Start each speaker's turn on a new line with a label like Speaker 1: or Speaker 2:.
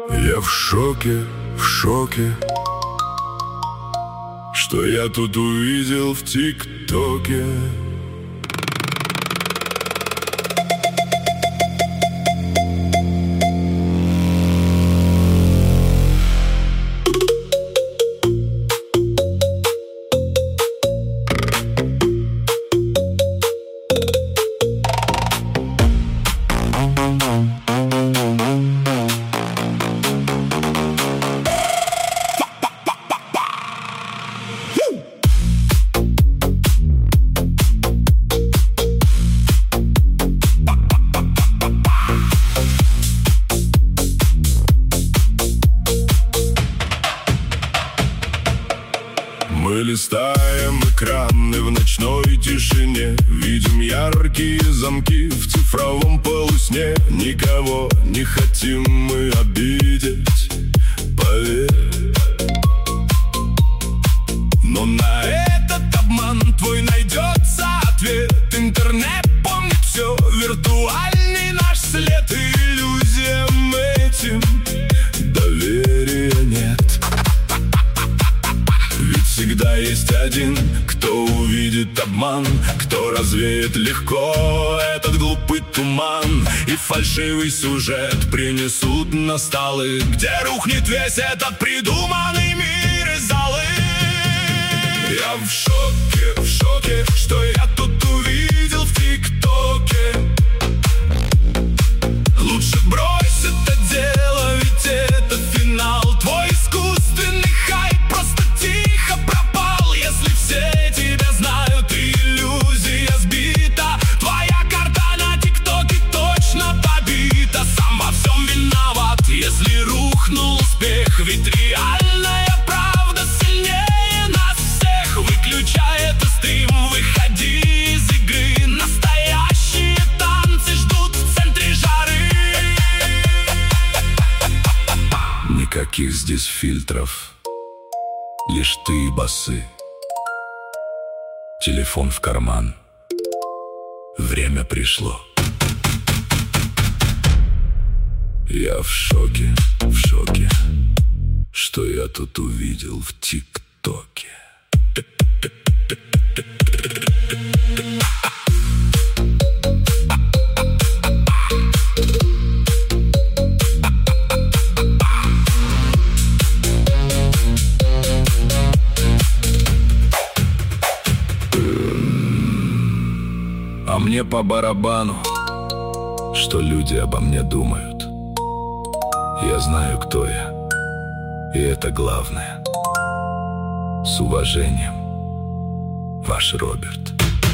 Speaker 1: Я в шоке, что я тут увидел в ТикТоке. Мы листаем экраны в ночной тишине, видим яркие замки в цифровом полусне. Никого не хотим мы обидеть, поверь. Но на этот обман твой найдется ответ. Интернет помнит все, виртуальный наш след. Иллюзиям этим доверия нет. Всегда есть один, кто увидит обман, кто развеет легко этот глупый туман. И фальшивый сюжет принесут на столы, где рухнет весь этот придуманный мир из золы. Я в шоке, что я тут увидел в ТикТоке. Лучше брось это дело, ведь это финал. Твой искусственный хайп просто тихо пропал. Если все тебя знают, иллюзия сбита. Твоя карта на ТикТоке точно побита. Сам во всем виноват, если рухнул успех. Ведь реальная правда сильнее нас всех. Выключай это стрим, выходи из игры. Настоящие танцы ждут в центре жары. Никаких здесь фильтров, лишь ты и басы. Телефон в карман, время пришло. Я в шоке, что я тут увидел в ТикТоке. А мне по барабану, что люди обо мне думают. Я знаю, кто я, и это главное. С уважением, ваш Роберт.